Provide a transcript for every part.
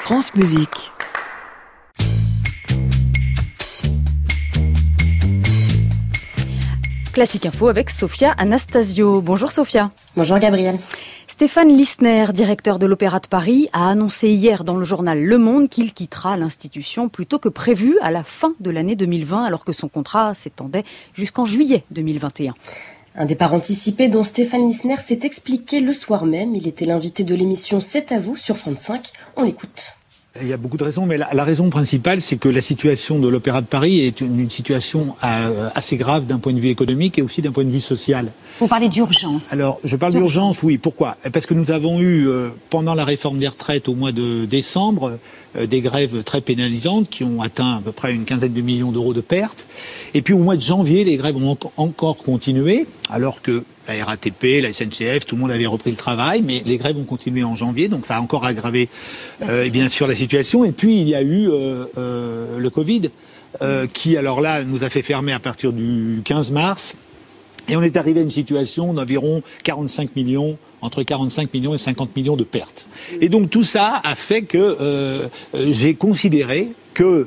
France Musique. Classique Info avec Sophia Anastasio. Bonjour Sophia. Bonjour Gabriel. Stéphane Lissner, directeur de l'Opéra de Paris, a annoncé hier dans le journal Le Monde qu'il quittera l'institution plus tôt que prévu à la fin de l'année 2020, alors que son contrat s'étendait jusqu'en juillet 2021. Un départ anticipé dont Stéphane Lissner s'est expliqué le soir même. Il était l'invité de l'émission C'est à vous sur France 5. On l'écoute. Il y a beaucoup de raisons, mais la raison principale, c'est que la situation de l'Opéra de Paris est une situation assez grave d'un point de vue économique et aussi d'un point de vue social. Vous parlez d'urgence. Alors, je parle d'urgence, oui. Pourquoi ? Parce que nous avons eu, pendant la réforme des retraites au mois de décembre, des grèves très pénalisantes qui ont atteint à peu près une quinzaine de millions d'euros de pertes. Et puis au mois de janvier, les grèves ont encore continué, alors que la RATP, la SNCF, tout le monde avait repris le travail, mais les grèves ont continué en janvier, donc ça a encore aggravé bien sûr la situation. Et puis il y a eu le Covid, qui alors là nous a fait fermer à partir du 15 mars, et on est arrivé à une situation d'environ 45 millions, entre 45 millions et 50 millions de pertes. Et donc tout ça a fait que j'ai considéré que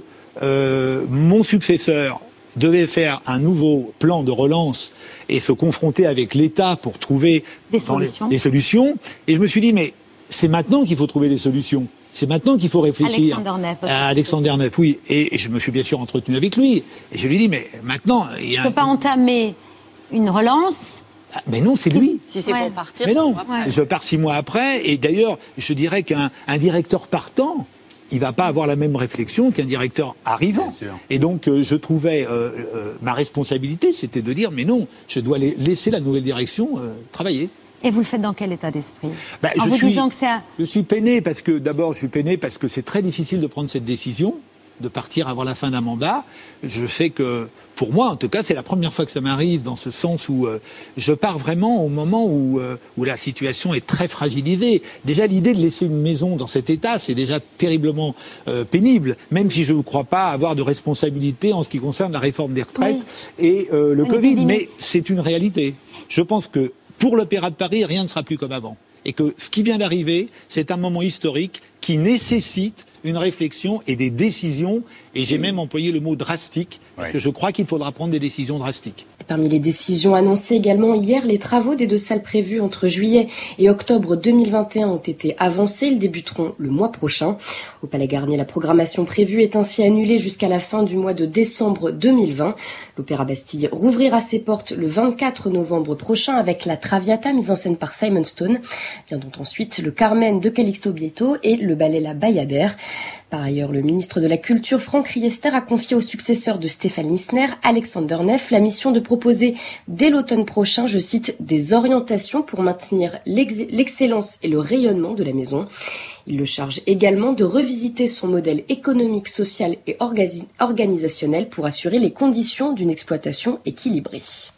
mon successeur devait faire un nouveau plan de relance et se confronter avec l'État pour trouver des solutions. Et je me suis dit, mais c'est maintenant qu'il faut trouver les solutions. C'est maintenant qu'il faut réfléchir. Alexandre Neff, oui. Et je me suis bien sûr entretenu avec lui. Et je lui ai dit, mais maintenant... Je ne peux pas entamer une relance. Mais non, c'est lui. Si c'est pour partir, mais non, je pars 6 mois après. Et d'ailleurs, je dirais qu'un directeur partant, il va pas avoir la même réflexion qu'un directeur arrivant. Et donc, je trouvais ma responsabilité, c'était de dire, mais non, je dois laisser la nouvelle direction travailler. Et vous le faites dans quel état d'esprit ? Disant que c'est Je suis peiné parce que, d'abord, c'est très difficile de prendre cette décision, de partir avant la fin d'un mandat. Je sais que, pour moi, en tout cas, c'est la première fois que ça m'arrive, dans ce sens où je pars vraiment au moment où la situation est très fragilisée. Déjà, l'idée de laisser une maison dans cet état, c'est déjà terriblement pénible, même si je ne crois pas avoir de responsabilité en ce qui concerne la réforme des retraites et le Covid. Mais c'est une réalité. Je pense que pour l'Opéra de Paris, rien ne sera plus comme avant. Et que ce qui vient d'arriver, c'est un moment historique qui nécessite une réflexion et des décisions, et j'ai même employé le mot drastique, parce que je crois qu'il faudra prendre des décisions drastiques. Et parmi les décisions annoncées également hier, les travaux des 2 salles prévues entre juillet et octobre 2021 ont été avancés. Ils débuteront le mois prochain. Au Palais Garnier, la programmation prévue est ainsi annulée jusqu'à la fin du mois de décembre 2020. L'Opéra Bastille rouvrira ses portes le 24 novembre prochain avec la Traviata mise en scène par Simon Stone. Viendront ensuite le Carmen de Calixto Bieto et le ballet La Bayadère. Par ailleurs, le ministre de la Culture, Franck Riester, a confié au successeur de Stéphane Lissner, Alexandre Neff, la mission de proposer dès l'automne prochain, je cite, des orientations pour maintenir l'excellence et le rayonnement de la maison. Il le charge également de revisiter son modèle économique, social et organisationnel pour assurer les conditions d'une exploitation équilibrée.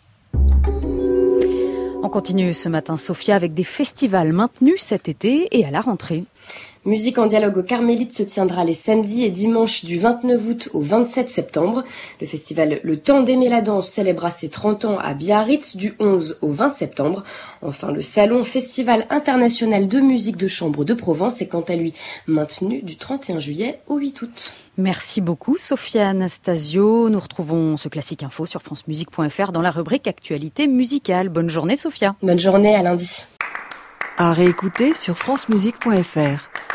On continue ce matin, Sophia, avec des festivals maintenus cet été et à la rentrée. Musique en dialogue aux Carmélites se tiendra les samedis et dimanches du 29 août au 27 septembre. Le festival Le Temps d'aimer la danse célébrera ses 30 ans à Biarritz du 11 au 20 septembre. Enfin, le Salon Festival international de musique de chambre de Provence est quant à lui maintenu du 31 juillet au 8 août. Merci beaucoup Sophia Anastasio. Nous retrouvons ce Classique Info sur francemusique.fr dans la rubrique Actualité musicale. Bonne journée Sophia. Bonne journée, à lundi. À réécouter sur francemusique.fr.